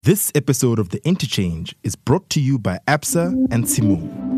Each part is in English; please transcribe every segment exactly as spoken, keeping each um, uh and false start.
This episode of The Interchange is brought to you by Absa and Tshimong.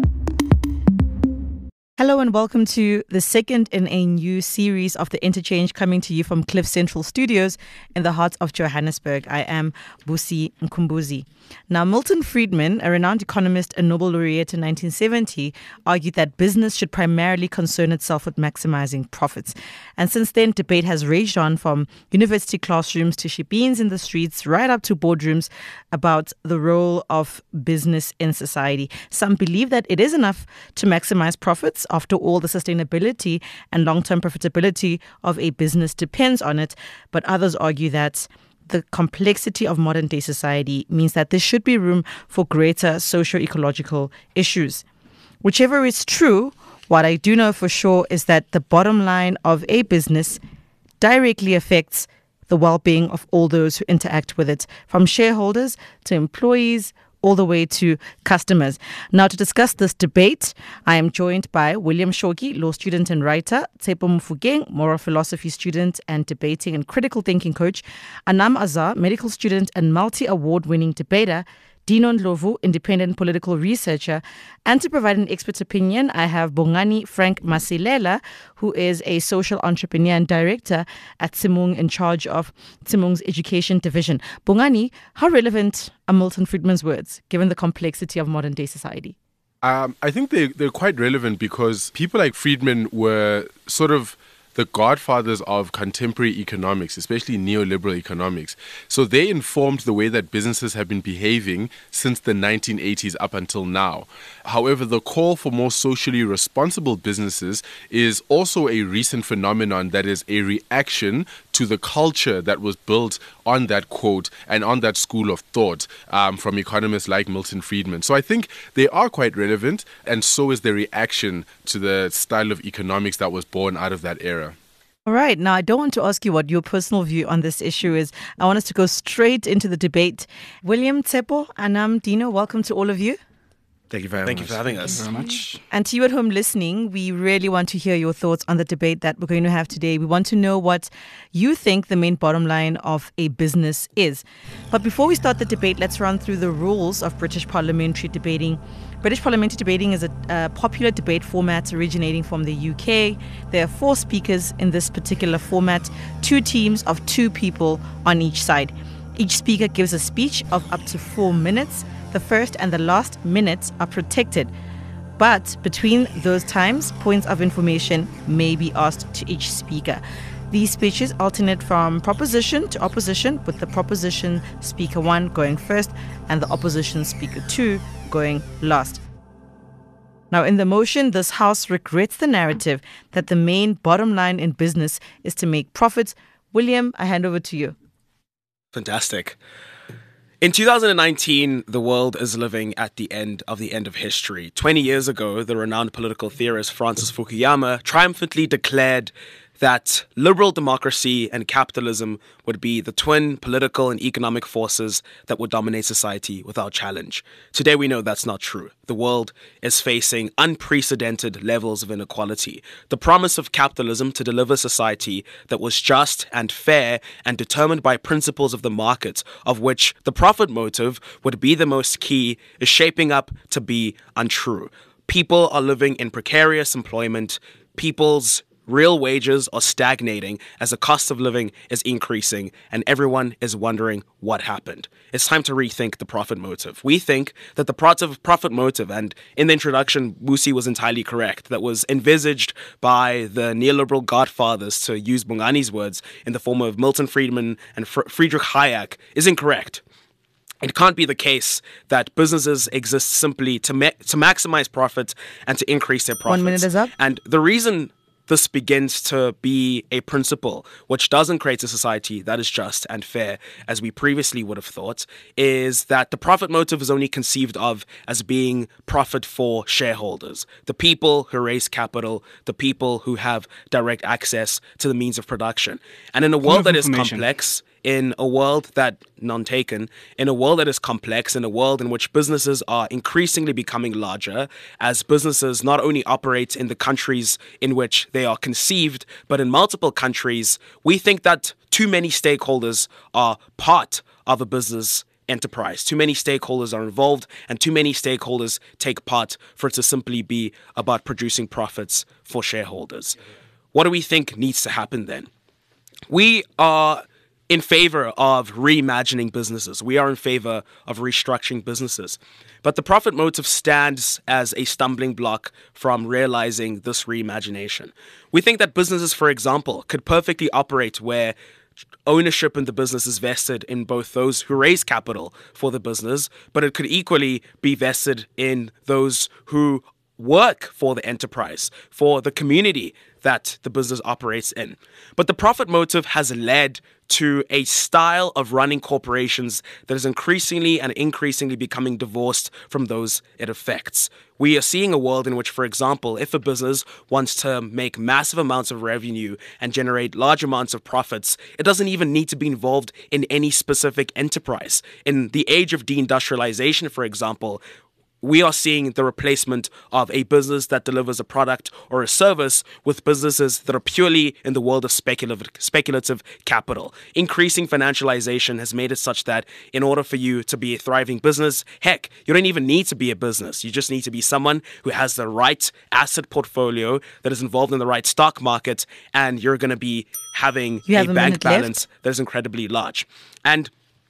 Hello and welcome to the second in a new series of The Interchange, coming to you from Cliff Central Studios in the heart of Johannesburg. I am Busi Mkumbuzi. Now, Milton Friedman, a renowned economist and Nobel laureate in nineteen seventy, argued that business should primarily concern itself with maximizing profits. And since then, debate has raged on from university classrooms to shebeens in the streets, right up to boardrooms, about the role of business in society. Some believe that it is enough to maximize profits. After all, the sustainability and long-term profitability of a business depends on it. But others argue that the complexity of modern-day society means that there should be room for greater socio-ecological issues. Whichever is true, what I do know for sure is that the bottom line of a business directly affects the well-being of all those who interact with it, from shareholders to employees, all the way to customers. Now, to discuss this debate, I am joined by William Shoki, law student and writer, Tshepo Mofokeng, moral philosophy student and debating and critical thinking coach, Anam Azar, medical student and multi-award winning debater, Dino Ndlovu, independent political researcher. And to provide an expert opinion, I have Bongani Frank Masilela, who is a social entrepreneur and director at Tshimong, in charge of Tshimong's education division. Bongani, how relevant are Milton Friedman's words, given the complexity of modern day society? Um, I think they, they're quite relevant because people like Friedman were sort of the godfathers of contemporary economics, especially neoliberal economics. So they informed the way that businesses have been behaving since the nineteen eighties up until now. However, the call for more socially responsible businesses is also a recent phenomenon that is a reaction to the culture that was built on that quote and on that school of thought um, from economists like Milton Friedman. So I think they are quite relevant, and so is the reaction to the style of economics that was born out of that era. All right. Now, I don't want to ask you what your personal view on this issue is. I want us to go straight into the debate. William, Tshepo, Anam, Dino, welcome to all of you. Thank you very Thank much. you for having us. Thank you very much. And to you at home listening, we really want to hear your thoughts on the debate that we're going to have today. We want to know what you think the main bottom line of a business is. But before we start the debate, let's run through the rules of British parliamentary debating. British parliamentary debating is a, a popular debate format originating from the U K. There are four speakers in this particular format, two teams of two people on each side. Each speaker gives a speech of up to four minutes. The first and the last minutes are protected. But between those times, points of information may be asked to each speaker. These speeches alternate from proposition to opposition, with the proposition speaker one going first and the opposition speaker two going last. Now, in the motion, this House regrets the narrative that the main bottom line in business is to make profits. William, I hand over to you. Fantastic. In two thousand nineteen, the world is living at the end of the end of history. twenty years ago, the renowned political theorist Francis Fukuyama triumphantly declared that liberal democracy and capitalism would be the twin political and economic forces that would dominate society without challenge. Today, we know that's not true. The world is facing unprecedented levels of inequality. The promise of capitalism to deliver society that was just and fair and determined by principles of the market, of which the profit motive would be the most key, is shaping up to be untrue. People are living in precarious employment. People's real wages are stagnating as the cost of living is increasing, and everyone is wondering what happened. It's time to rethink the profit motive. We think that the profit motive, and in the introduction, Busi was entirely correct, that was envisaged by the neoliberal godfathers, to use Bongani's words, in the form of Milton Friedman and Friedrich Hayek, is incorrect. It can't be the case that businesses exist simply to ma- to maximize profit and to increase their profits. One minute is up. And the reason this begins to be a principle which doesn't create a society that is just and fair, as we previously would have thought, is that the profit motive is only conceived of as being profit for shareholders, the people who raise capital, the people who have direct access to the means of production. And in a world that is complex, in a world that, none taken, in a world that is complex, in a world in which businesses are increasingly becoming larger, as businesses not only operate in the countries in which they are conceived, but in multiple countries, we think that too many stakeholders are part of a business enterprise. Too many stakeholders are involved, and too many stakeholders take part for it to simply be about producing profits for shareholders. What do we think needs to happen then? We are in favor of reimagining businesses. We are in favor of restructuring businesses. But the profit motive stands as a stumbling block from realizing this reimagination. We think that businesses, for example, could perfectly operate where ownership in the business is vested in both those who raise capital for the business, but it could equally be vested in those who work for the enterprise, for the community that the business operates in. But the profit motive has led to a style of running corporations that is increasingly and increasingly becoming divorced from those it affects. We are seeing a world in which, for example, if a business wants to make massive amounts of revenue and generate large amounts of profits, it doesn't even need to be involved in any specific enterprise. In the age of deindustrialization, for example, we are seeing the replacement of a business that delivers a product or a service with businesses that are purely in the world of speculative, speculative capital. Increasing financialization has made it such that in order for you to be a thriving business, heck, you don't even need to be a business. You just need to be someone who has the right asset portfolio, that is involved in the right stock market, and you're going to be having You have a a bank minute balance left. that is incredibly large. And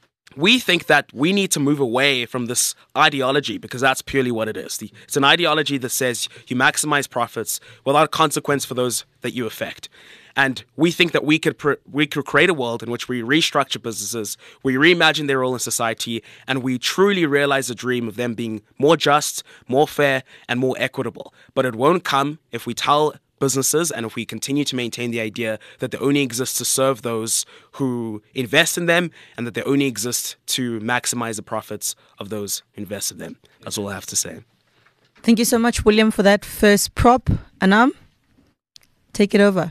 we think that we need to move away from this ideology, because that's purely what it is. The, it's an ideology that says you maximize profits without consequence for those that you affect. And we think that we could pr- we could create a world in which we restructure businesses, we reimagine their role in society, and we truly realize the dream of them being more just, more fair, and more equitable. But it won't come if we tell businesses and if we continue to maintain the idea that they only exist to serve those who invest in them, and that they only exist to maximize the profits of those who invest in them. That's all I have to say. Thank you so much, William, for that first prop. Anam, take it over.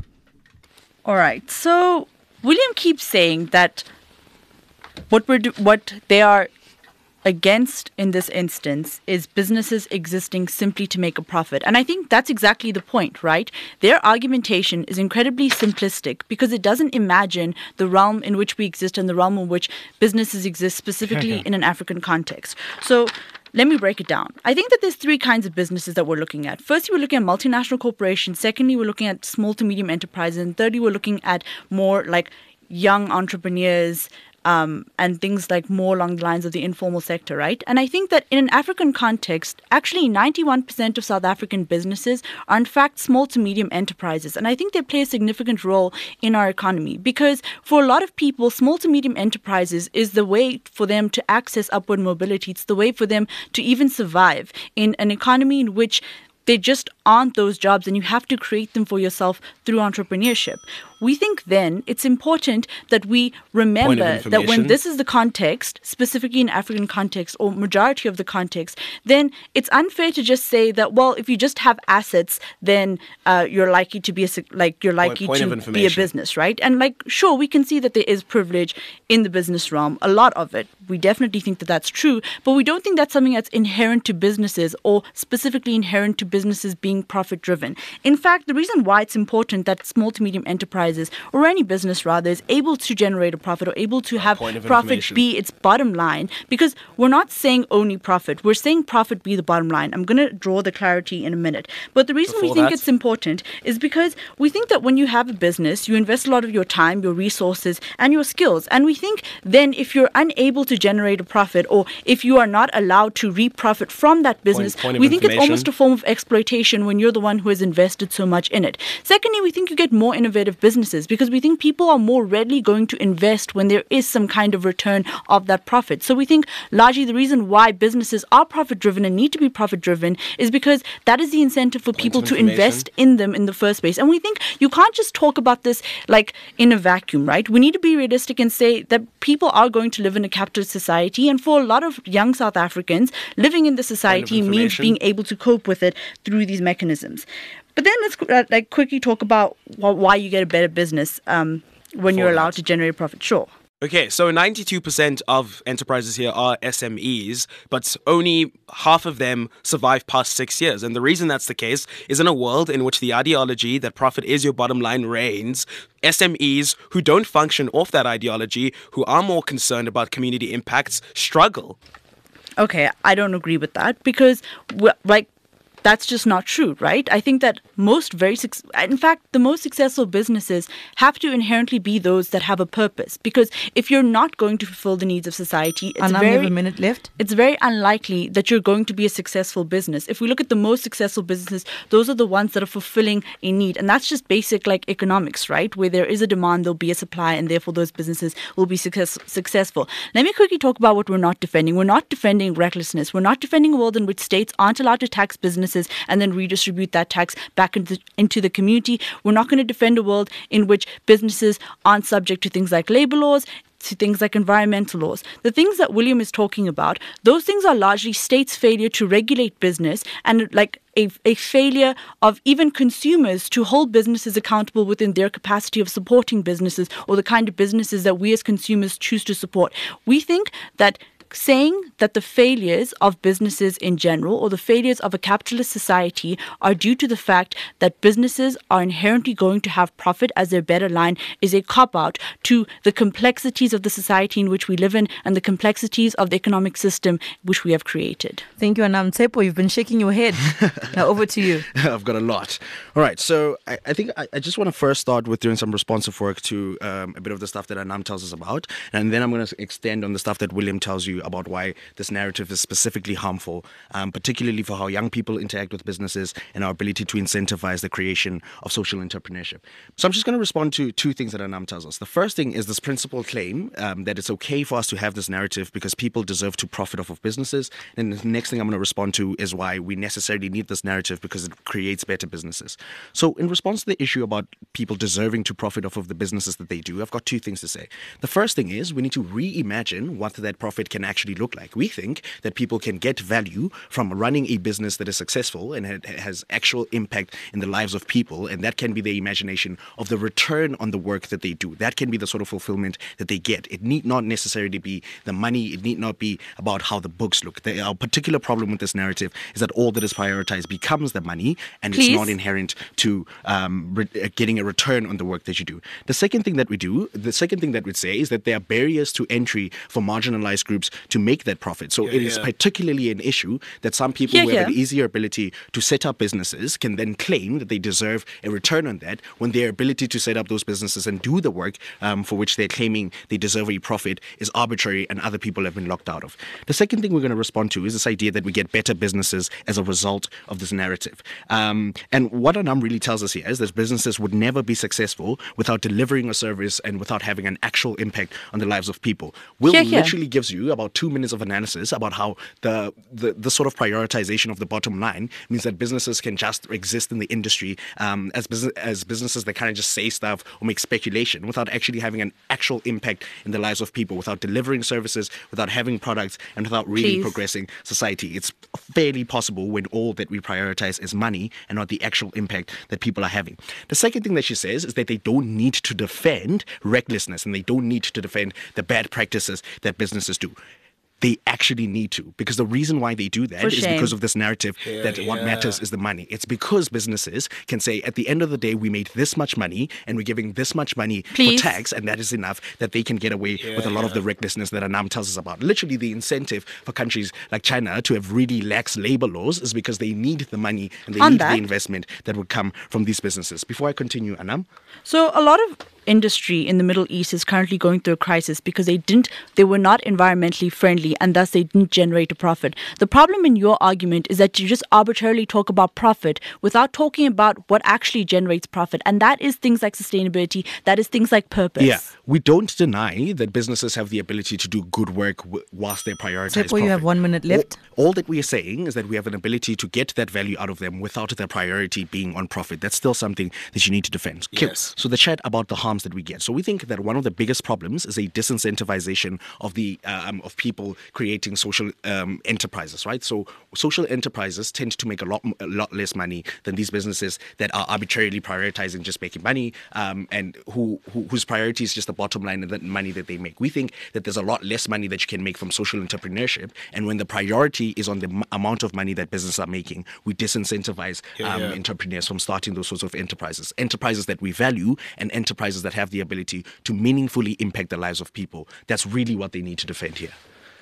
All right. So William keeps saying that what we're do- what they are against in this instance is businesses existing simply to make a profit. And I think that's exactly the point, right? Their argumentation is incredibly simplistic because it doesn't imagine the realm in which we exist and the realm in which businesses exist specifically in an African context. So let me break it down. I think that there's three kinds of businesses that we're looking at. Firstly, we're looking at multinational corporations. Secondly, we're looking at small to medium enterprises. And thirdly, we're looking at more like young entrepreneurs, Um, and things like more along the lines of the informal sector, right? And I think that in an African context, actually ninety-one percent of South African businesses are in fact small to medium enterprises. And I think they play a significant role in our economy because for a lot of people, small to medium enterprises is the way for them to access upward mobility. It's the way for them to even survive in an economy in which they just aren't those jobs and you have to create them for yourself through entrepreneurship. We think then it's important that we remember that when this is the context, specifically in African context or majority of the context, then it's unfair to just say that, well, if you just have assets, then uh, you're likely to be a, like you're likely point, point to be a business, right? And like, sure, we can see that there is privilege in the business realm, a lot of it. We definitely think that that's true, but we don't think that's something that's inherent to businesses or specifically inherent to businesses being profit driven. In fact, the reason why it's important that small to medium enterprises or any business rather is able to generate a profit or able to have profit be its bottom line, because we're not saying only profit, we're saying profit be the bottom line. I'm going to draw the clarity in a minute. But the reason Before we think that, it's important is because we think that when you have a business, you invest a lot of your time, your resources, and your skills. And we think then if you're unable to generate a profit or if you are not allowed to reap profit from that business, point, point we think it's information. almost a form of exploitation when you're the one who has invested so much in it. Secondly, we think you get more innovative businesses because we think people are more readily going to invest when there is some kind of return of that profit. So we think largely the reason why businesses are profit driven and need to be profit driven is because that is the incentive for people to invest in them in the first place. And we think you can't just talk about this like in a vacuum, right? We need to be realistic and say that people are going to live in a capitalist society, and for a lot of young South Africans, living in the society means being able to cope with it through these mechanisms. But then let's uh, like quickly talk about wh- why you get a better business um, when For you're allowed that. to generate profit. Sure. Okay, so ninety-two percent of enterprises here are S M Es, but only half of them survive past six years. And the reason that's the case is in a world in which the ideology that profit is your bottom line reigns, S M Es who don't function off that ideology, who are more concerned about community impacts, struggle. Okay, I don't agree with that because, well, like, that's just not true, right? I think that most very, suc- in fact, the most successful businesses have to inherently be those that have a purpose. Because if you're not going to fulfill the needs of society, it's Anam, very, we have a minute left. It's very unlikely that you're going to be a successful business. If we look at the most successful businesses, those are the ones that are fulfilling a need. And that's just basic like economics, right? Where there is a demand, there'll be a supply, and therefore those businesses will be success- successful. Let me quickly talk about what we're not defending. We're not defending recklessness. We're not defending a world in which states aren't allowed to tax businesses and then redistribute that tax back into, into the community. We're not going to defend a world in which businesses aren't subject to things like labor laws, to things like environmental laws. The things that William is talking about, those things are largely states' failure to regulate business and like a, a failure of even consumers to hold businesses accountable within their capacity of supporting businesses or the kind of businesses that we as consumers choose to support. We think that saying that the failures of businesses in general or the failures of a capitalist society are due to the fact that businesses are inherently going to have profit as their better line is a cop-out to the complexities of the society in which we live in and the complexities of the economic system which we have created. Thank you, Anam. Tsepo, you've been shaking your head. Now over to you. I've got a lot. All right, so I, I think I, I just want to first start with doing some responsive work to um, a bit of the stuff that Anam tells us about, and then I'm going to extend on the stuff that William tells you about why this narrative is specifically harmful, um, particularly for how young people interact with businesses and our ability to incentivize the creation of social entrepreneurship. So I'm just going to respond to two things that Anam tells us. The first thing is this principal claim um, that it's okay for us to have this narrative because people deserve to profit off of businesses. And the next thing I'm going to respond to is why we necessarily need this narrative because it creates better businesses. So in response to the issue about people deserving to profit off of the businesses that they do, I've got two things to say. The first thing is we need to reimagine what that profit can actually look like. We think that people can get value from running a business that is successful and has actual impact in the lives of people, and that can be the imagination of the return on the work that they do. That can be the sort of fulfillment that they get. It need not necessarily be the money. It need not be about how the books look. The, our particular problem with this narrative is that all that is prioritized becomes the money, and Please. It's not inherent to um, re- getting a return on the work that you do. The second thing that we do, the second thing that we'd say is that there are barriers to entry for marginalized groups to make that profit. So Yeah, it is yeah. particularly an issue that some people Yeah, who have yeah. an easier ability to set up businesses can then claim that they deserve a return on that when their ability to set up those businesses and do the work um, for which they're claiming they deserve a profit is arbitrary and other people have been locked out of. The second thing we're going to respond to is this idea that we get better businesses as a result of this narrative. Um, and what Anam really tells us here is that businesses would never be successful without delivering a service and without having an actual impact on the lives of people. Will Yeah, yeah. literally gives you about two minutes of analysis about how the, the the sort of prioritization of the bottom line means that businesses can just exist in the industry um, as business as businesses that kind of just say stuff or make speculation without actually having an actual impact in the lives of people, without delivering services, without having products, and without really Please. progressing society. It's fairly possible when all that we prioritize is money and not the actual impact that people are having. The second thing that she says is that they don't need to defend recklessness and they don't need to defend the bad practices that businesses do. They actually need to, because the reason why they do that For is shame. because of this narrative Yeah, that what yeah. matters is the money. It's because businesses can say, at the end of the day, we made this much money and we're giving this much money Please. for tax, and that is enough that they can get away with a lot of the recklessness that Anam tells us about. Literally, the incentive for countries like China to have really lax labor laws is because they need the money and they On need that- the investment that would come from these businesses. Before I continue, Anam. So a lot of industry in the Middle East is currently going through a crisis because they didn't, they were not environmentally friendly and thus they didn't generate a profit. The problem in your argument is that you just arbitrarily talk about profit without talking about what actually generates profit. And that is things like sustainability, that is things like purpose. Yeah, we don't deny that businesses have the ability to do good work w- whilst they prioritize Tsepo, profit. you have one minute left. All, all that we are saying is that we have an ability to get that value out of them without their priority being on profit. That's still something that you need to defend. Cool. Yes. So the chat about the harm harms that we get. So we think that one of the biggest problems is a disincentivization of the um, of people creating social um, enterprises, right? So social enterprises tend to make a lot a lot less money than these businesses that are arbitrarily prioritizing just making money um, and who, who whose priority is just the bottom line and the money that they make. We think that there's a lot less money that you can make from social entrepreneurship, and when the priority is on the m- amount of money that businesses are making, we disincentivize Yeah, um, yeah. entrepreneurs from starting those sorts of enterprises. Enterprises that we value and enterprises that have the ability to meaningfully impact the lives of people. That's really what they need to defend here.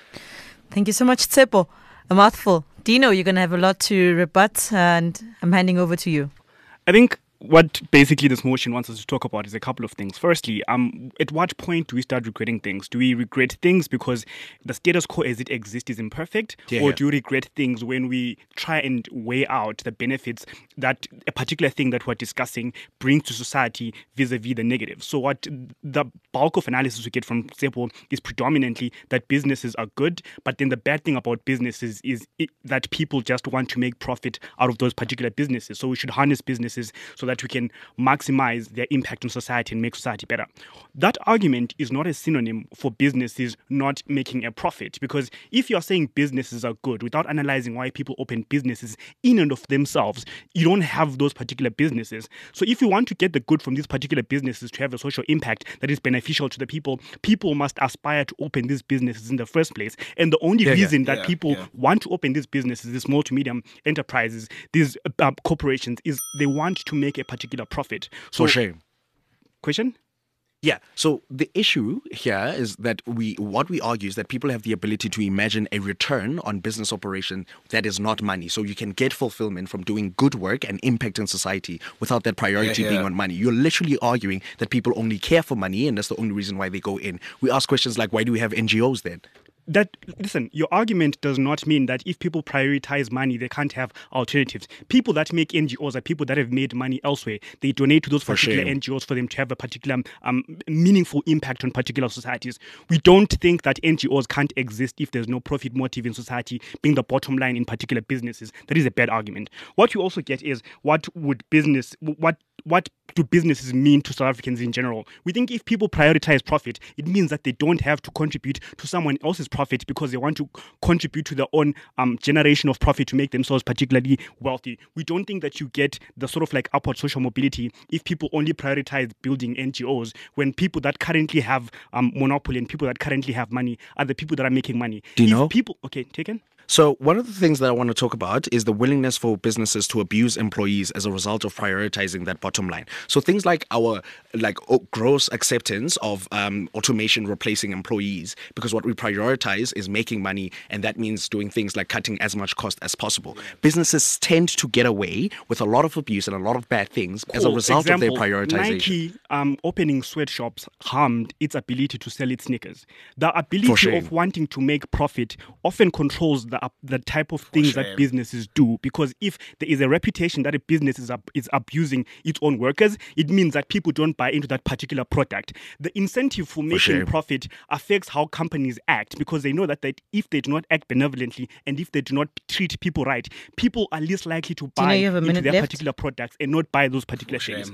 Thank you so much, Tsepo. A mouthful. Dino, you're going to have a lot to rebut, and I'm handing over to you. I think what basically this motion wants us to talk about is a couple of things. Firstly, um, at what point do we start regretting things? Do we regret things because the status quo as it exists is imperfect? Yeah, or yeah. do we regret things when we try and weigh out the benefits that a particular thing that we're discussing brings to society vis-a-vis the negative? So what the bulk of analysis we get from Tsepo is predominantly that businesses are good, but then the bad thing about businesses is it, that people just want to make profit out of those particular businesses. So we should harness businesses so that we can maximize their impact on society and make society better. That argument is not a synonym for businesses not making a profit, because if you're saying businesses are good without analyzing why people open businesses in and of themselves, you don't have those particular businesses. So if you want to get the good from these particular businesses to have a social impact that is beneficial to the people, people must aspire to open these businesses in the first place. And the only Yeah, yeah, reason that yeah, people yeah. want to open these businesses, these small to medium enterprises, these uh, corporations, is they want to make a particular profit. So, For shame. question? Yeah. So the issue here is that we, what we argue is that people have the ability to imagine a return on business operation that is not money. So you can get fulfillment from doing good work and impact in society without that priority Yeah, being yeah. on money. You're literally arguing that people only care for money, and that's the only reason why they go in. We ask questions like, why do we have N G Os then? That listen, your argument does not mean that if people prioritize money, they can't have alternatives. People that make N G Os are people that have made money elsewhere. They donate to those For particular shame. N G Os for them to have a particular um, meaningful impact on particular societies. We don't think that N G Os can't exist if there's no profit motive in society being the bottom line in particular businesses. That is a bad argument. What you also get is what would business, what what do businesses mean to South Africans in general? We think if people prioritize profit, it means that they don't have to contribute to someone else's profit because they want to contribute to their own um, generation of profit to make themselves particularly wealthy. We don't think that you get the sort of like upward social mobility if people only prioritize building N G Os, when people that currently have um, monopoly and people that currently have money are the people that are making money. Do you If know? people, okay, taken? So one of the things that I want to talk about is the willingness for businesses to abuse employees as a result of prioritizing that bottom line. So things like our like o- gross acceptance of um, automation replacing employees, because what we prioritize is making money, and that means doing things like cutting as much cost as possible. Businesses tend to get away with a lot of abuse and a lot of bad things as a Cool. result Example, of their prioritization. Nike um, opening sweatshops harmed its ability to sell its sneakers. The ability shame. of wanting to make profit often controls the up- the type of things that shame. businesses do. Because if there is a reputation that a business is ab- is abusing its own workers, it means that people don't buy into that particular product. The incentive for making shame. profit affects how companies act, because they know that, that if they do not act benevolently and if they do not treat people right, people are less likely to you know buy you have a into minute their left? particular products and not buy those particular For things. shame.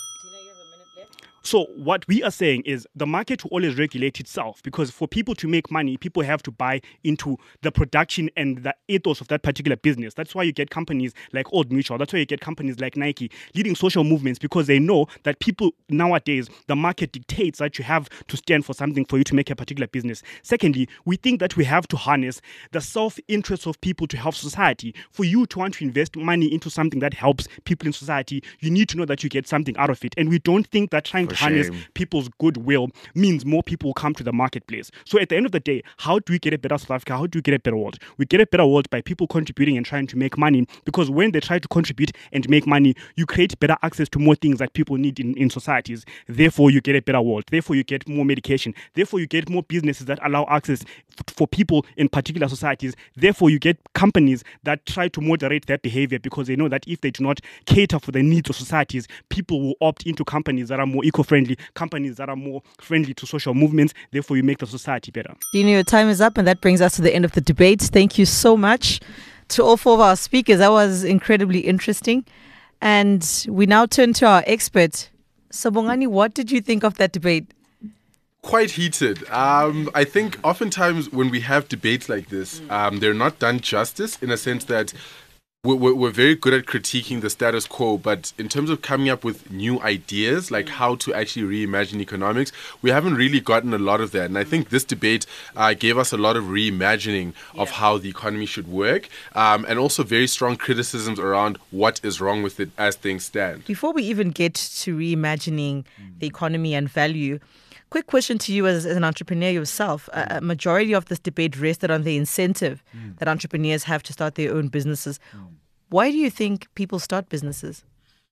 So what we are saying is the market will always regulate itself, because for people to make money, people have to buy into the production and the ethos of that particular business. That's why you get companies like Old Mutual. That's why you get companies like Nike leading social movements, because they know that people nowadays, the market dictates that you have to stand for something for you to make a particular business. Secondly, we think that we have to harness the self-interest of people to help society. For you to want to invest money into something that helps people in society, you need to know that you get something out of it. And we don't think that trying For to harness shame. people's goodwill means more people will come to the marketplace. So at the end of the day, how do we get a better South Africa? How do we get a better world? We get a better world by people contributing and trying to make money, because when they try to contribute and make money, you create better access to more things that people need in, in societies. Therefore, you get a better world. Therefore, you get more medication. Therefore, you get more businesses that allow access f- for people in particular societies. Therefore, you get companies that try to moderate their behavior, because they know that if they do not cater for the needs of societies, people will opt into companies that are more eco-friendly, companies that are more friendly to social movements. Therefore, you make the society better. Dino, your time is up, and that brings us to the end of the debate. Thank you so much to all four of our speakers. That was incredibly interesting. And we now turn to our expert, So, Bongani, what did you think of that debate? Quite heated. Um, I think oftentimes when we have debates like this, um, they're not done justice in a sense that we're, we're very good at critiquing the status quo, but in terms of coming up with new ideas, like how to actually reimagine economics, we haven't really gotten a lot of that. And I think this debate uh, gave us a lot of reimagining of yeah. how the economy should work, um, and also very strong criticisms around what is wrong with it as things stand. Before we even get to reimagining the economy and value, quick question to you as, as an entrepreneur yourself. A, a majority of this debate rested on the incentive mm. that entrepreneurs have to start their own businesses. Mm. Why do you think people start businesses?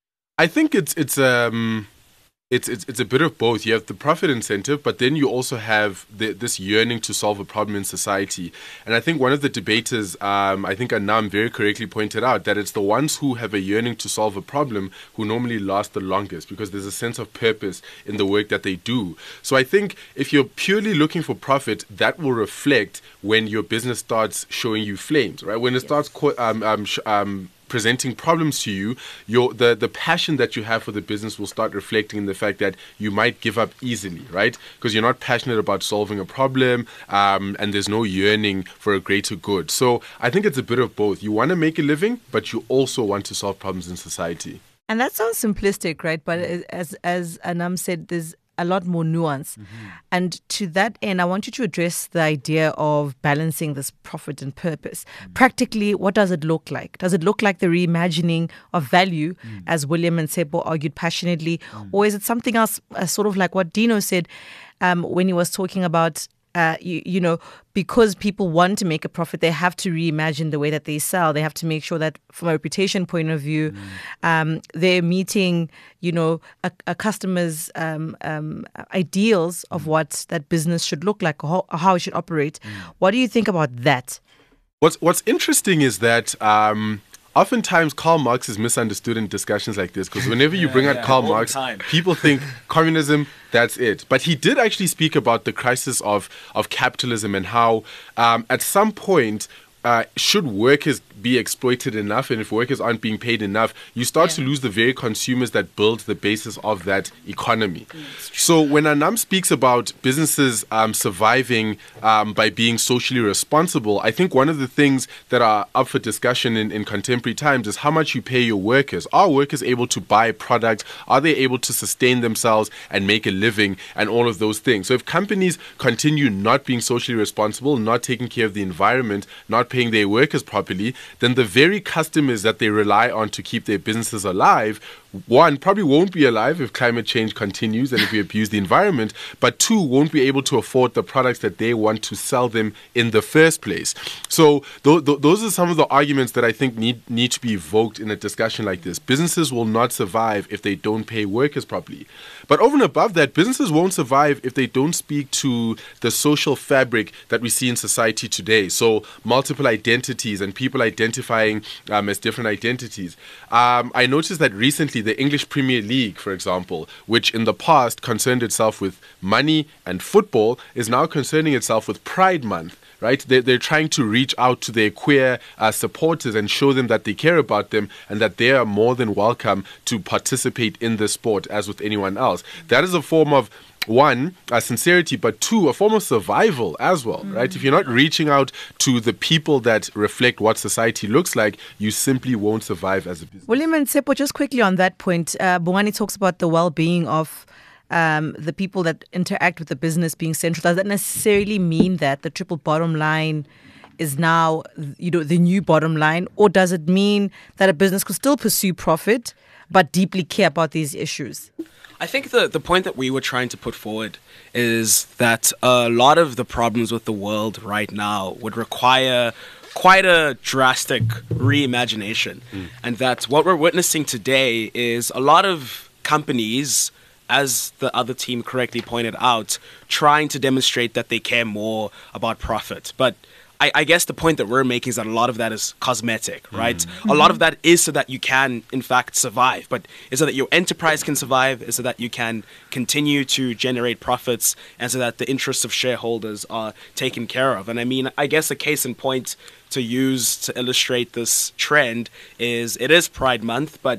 I think it's it's um it's it's it's a bit of both. You have the profit incentive, but then you also have the, this yearning to solve a problem in society. And I think one of the debaters, um, I think Anam very correctly pointed out that it's the ones who have a yearning to solve a problem who normally last the longest because there's a sense of purpose in the work that they do. So I think if you're purely looking for profit, that will reflect when your business starts showing you flames, right? When it yes. starts co- um, um, sh- um, presenting problems to you, your the, the passion that you have for the business will start reflecting in the fact that you might give up easily, right? Because you're not passionate about solving a problem, um, and there's no yearning for a greater good. So I think it's a bit of both. You want to make a living, but you also want to solve problems in society. And that sounds simplistic, right? But as as Anam said, there's a lot more nuance. Mm-hmm. And to that end, I want you to address the idea of balancing this profit and purpose. Mm-hmm. Practically, what does it look like? Does it look like the reimagining of value, mm-hmm. as William and Sebo argued passionately? Mm-hmm. Or is it something else, uh, sort of like what Dino said um, when he was talking about Uh, you, you know, because people want to make a profit, they have to reimagine the way that they sell. They have to make sure that from a reputation point of view, mm. um, they're meeting, you know, a, a customer's um, um, ideals of what that business should look like, or how, how it should operate. Mm. What do you think about that? What's, what's interesting is that Um oftentimes, Karl Marx is misunderstood in discussions like this because whenever you bring yeah, out yeah, Karl Marx, people think communism, that's it. But he did actually speak about the crisis of, of capitalism and how um, at some point, uh, should workers be exploited enough, and if workers aren't being paid enough, you start yeah. to lose the very consumers that build the basis of that economy. So when Anam speaks about businesses um, surviving um, by being socially responsible, I think one of the things that are up for discussion in, in contemporary times is how much you pay your workers. Are workers able to buy product? Are they able to sustain themselves and make a living and all of those things? So if companies continue not being socially responsible, not taking care of the environment, not paying their workers properly, then the very customers that they rely on to keep their businesses alive, one, probably won't be alive if climate change continues and if we abuse the environment, but two, won't be able to afford the products that they want to sell them in the first place. So th- th- those are some of the arguments that I think need, need to be evoked in a discussion like this. Businesses will not survive if they don't pay workers properly. But over and above that, businesses won't survive if they don't speak to the social fabric that we see in society today. So multiple identities and people identifying um, as different identities. Um, I noticed that recently the English Premier League, for example, which in the past concerned itself with money and football, is now concerning itself with Pride Month. Right? They're, they're trying to reach out to their queer uh, supporters and show them that they care about them and that they are more than welcome to participate in the sport as with anyone else. That is a form of, one, uh, sincerity, but two, a form of survival as well, mm-hmm. right? If you're not reaching out to the people that reflect what society looks like, you simply won't survive as a business. William and Sepo, just quickly on that point, uh, Bongani talks about the well-being of Um, the people that interact with the business being central. Does that necessarily mean that the triple bottom line is now, you know, the new bottom line? Or does it mean that a business could still pursue profit but deeply care about these issues? I think the, the point that we were trying to put forward is that a lot of the problems with the world right now would require quite a drastic reimagination. Mm. And that what we're witnessing today is a lot of companies, as the other team correctly pointed out, trying to demonstrate that they care more about profit. But I, I guess the point that we're making is that a lot of that is cosmetic, right? Mm-hmm. A lot of that is so that you can, in fact, survive. But is so that your enterprise can survive, is so that you can continue to generate profits, and so that the interests of shareholders are taken care of. And I mean, I guess a case in point to use to illustrate this trend is it is Pride Month, but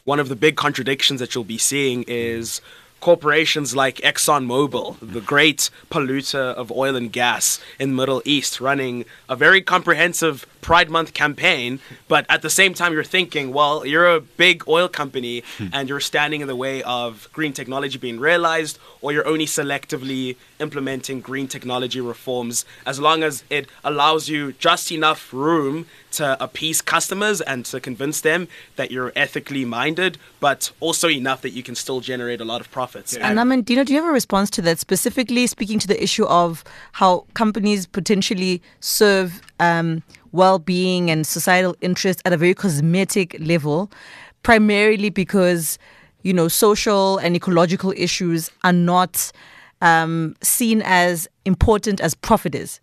one of the big contradictions that you'll be seeing is corporations like ExxonMobil, the great polluter of oil and gas in the Middle East, running a very comprehensive Pride Month campaign, but at the same time you're thinking, well, you're a big oil company and you're standing in the way of green technology being realized, or you're only selectively implementing green technology reforms as long as it allows you just enough room to appease customers and to convince them that you're ethically minded, but also enough that you can still generate a lot of profits. And, and I mean, Dino, do you have a response to that, specifically speaking to the issue of how companies potentially serve um, well-being and societal interests at a very cosmetic level, primarily because, you know, social and ecological issues are not um, seen as important as profit is?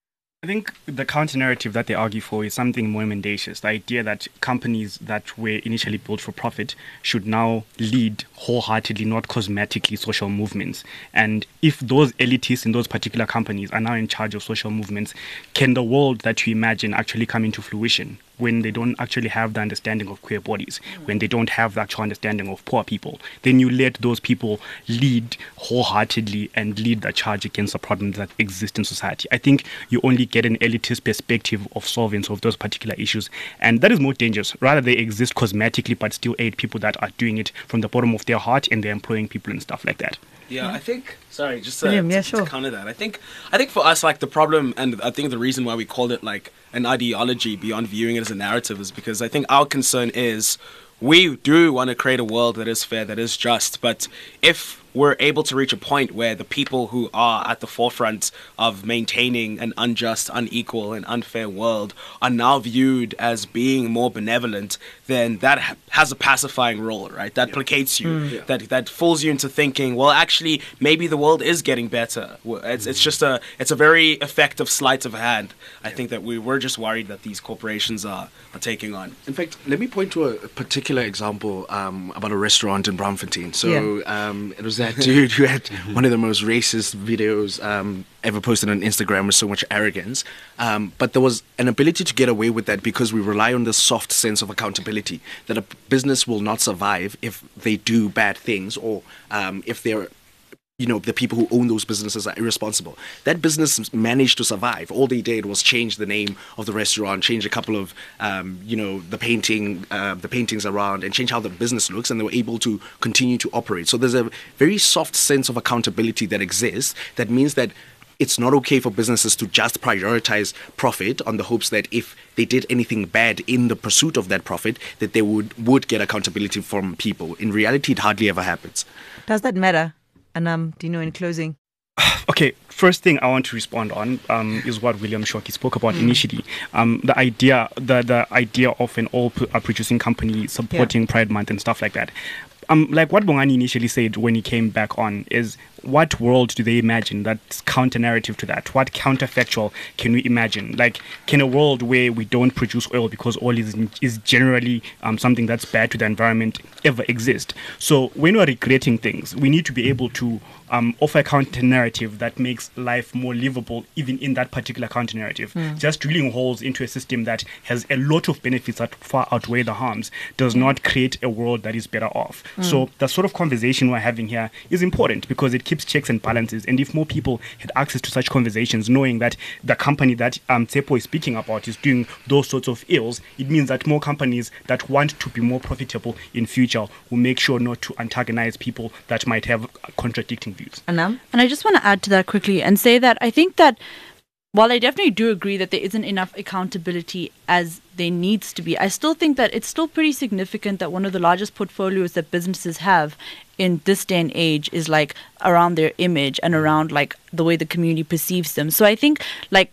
I think the counter-narrative that they argue for is something more mendacious. The idea that companies that were initially built for profit should now lead wholeheartedly, not cosmetically, social movements. And if those elitists in those particular companies are now in charge of social movements, can the world that you imagine actually come into fruition when they don't actually have the understanding of queer bodies, when they don't have the actual understanding of poor people? Then you let those people lead wholeheartedly and lead the charge against the problems that exist in society. I think you only get an elitist perspective of solving of those particular issues, and that is more dangerous. Rather, they exist cosmetically but still aid people that are doing it from the bottom of their heart, and they're employing people and stuff like that. Yeah, I think. Sorry, just to, William, yeah, to, sure. to counter that. I think. I think for us, like the problem, and I think the reason why we called it like an ideology beyond viewing it as a narrative is because I think our concern is we do want to create a world that is fair, that is just, but if we're able to reach a point where the people who are at the forefront of maintaining an unjust, unequal, and unfair world are now viewed as being more benevolent, then that ha- has a pacifying role, right? That yeah. placates you, mm. that that fools you into thinking, well, actually, maybe the world is getting better. It's it's just a it's a very effective sleight of hand. I think that we were just worried that these corporations are, are taking on. In fact, let me point to a particular example um, about a restaurant in Braamfontein. So yeah. um, it was that dude who had one of the most racist videos um, ever posted on Instagram with so much arrogance. Um, but there was an ability to get away with that because we rely on this soft sense of accountability, that a business will not survive if they do bad things or um, if they're you know, the people who own those businesses are irresponsible. That business managed to survive. All they did was change the name of the restaurant, change a couple of, um, you know, the painting, uh, the paintings around, and change how the business looks, and they were able to continue to operate. So there's a very soft sense of accountability that exists. That means that it's not okay for businesses to just prioritize profit on the hopes that if they did anything bad in the pursuit of that profit, that they would, would get accountability from people. In reality, it hardly ever happens. Does that matter? And um, do you know in closing? Okay, first thing I want to respond on um, is what William Shoki spoke about mm. initially. Um, the idea, the the idea of an all-producing company supporting yeah. Pride Month and stuff like that. Um, like what Bongani initially said when he came back on is, what world do they imagine that's counter-narrative to that? What counterfactual can we imagine? Like, can a world where we don't produce oil because oil is is generally um, something that's bad to the environment ever exist? So when we're regretting things, we need to be able to um, offer a counter-narrative that makes life more livable, even in that particular counter-narrative. Mm. Just drilling holes into a system that has a lot of benefits that far outweigh the harms does mm. not create a world that is better off. Mm. So the sort of conversation we're having here is important because it keeps checks and balances. And if more people had access to such conversations, knowing that the company that um, Tsepo is speaking about is doing those sorts of ills, it means that more companies that want to be more profitable in future will make sure not to antagonize people that might have contradicting views. Anam? And I just want to add to that quickly and say that I think that while I definitely do agree that there isn't enough accountability as there needs to be, I still think that it's still pretty significant that one of the largest portfolios that businesses have in this day and age is like around their image and around like the way the community perceives them. So I think like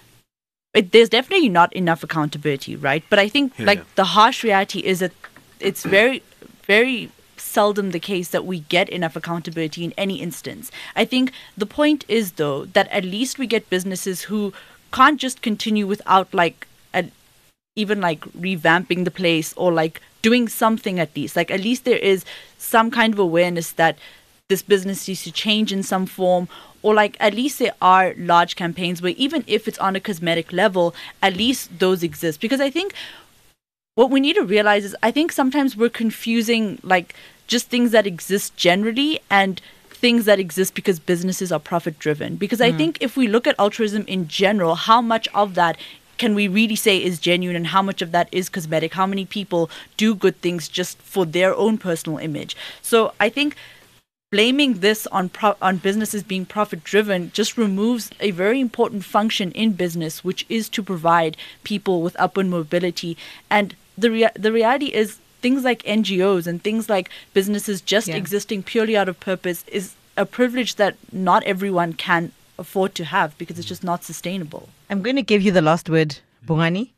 it, there's definitely not enough accountability, right? But I think yeah, like yeah. the harsh reality is that it's very, very seldom the case that we get enough accountability in any instance. I think the point is, though, that at least we get businesses who can't just continue without like a, even like revamping the place or like doing something at least. Like at least there is some kind of awareness that this business needs to change in some form, or like at least there are large campaigns where even if it's on a cosmetic level, at least those exist. Because I think what we need to realize is I think sometimes we're confusing like just things that exist generally and things that exist because businesses are profit driven. Because I think if we look at altruism in general, how much of that can we really say is genuine and how much of that is cosmetic? How many people do good things just for their own personal image? So I think blaming this on pro- on businesses being profit driven just removes a very important function in business, which is to provide people with upward mobility. And the rea- the reality is things like N G Os and things like businesses just Yeah. existing purely out of purpose is a privilege that not everyone can afford to have because it's just not sustainable. I'm going to give you the last word, Bongani.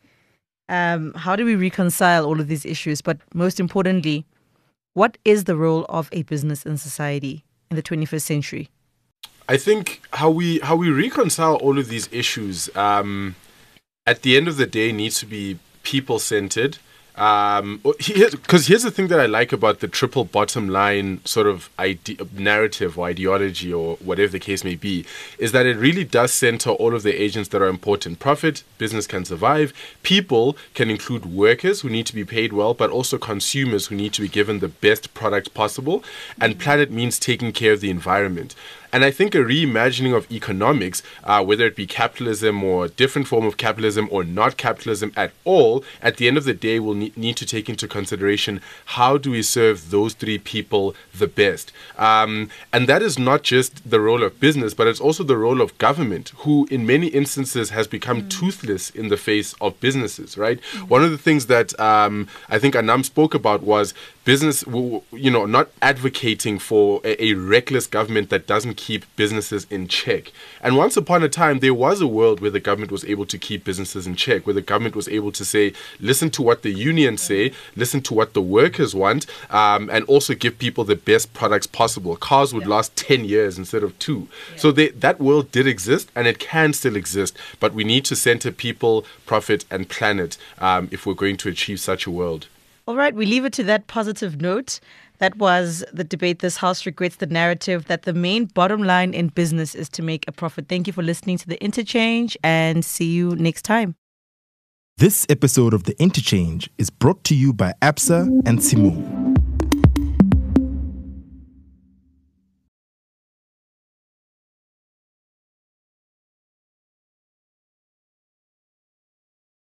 Um, how do we reconcile all of these issues? But most importantly, what is the role of a business in society in the twenty-first century? I think how we how we reconcile all of these issues um, at the end of the day needs to be people centered. Um, because here's the thing that I like about the triple bottom line sort of ide- narrative or ideology or whatever the case may be, is that it really does center all of the agents that are important. Profit, business can survive. People can include workers who need to be paid well, but also consumers who need to be given the best product possible. And planet means taking care of the environment. And I think a reimagining of economics, uh, whether it be capitalism or a different form of capitalism or not capitalism at all, at the end of the day will ne- need to take into consideration how do we serve those three people the best. Um, and that is not just the role of business, but it's also the role of government, who in many instances has become mm. toothless in the face of businesses, right? Mm. One of the things that um, I think Anam spoke about was business, you know, not advocating for a, a reckless government that doesn't keep businesses in check. And once upon a time, there was a world where the government was able to keep businesses in check, where the government was able to say, listen to what the unions say, listen to what the workers want, um, and also give people the best products possible. Cars would yeah. last ten years instead of two. Yeah. So they, that world did exist, and it can still exist, but we need to center people, profit, and planet um, if we're going to achieve such a world. All right, we leave it to that positive note. That was the debate. This house regrets the narrative that the main bottom line in business is to make a profit. Thank you for listening to The Interchange and see you next time. This episode of The Interchange is brought to you by Absa and Simo.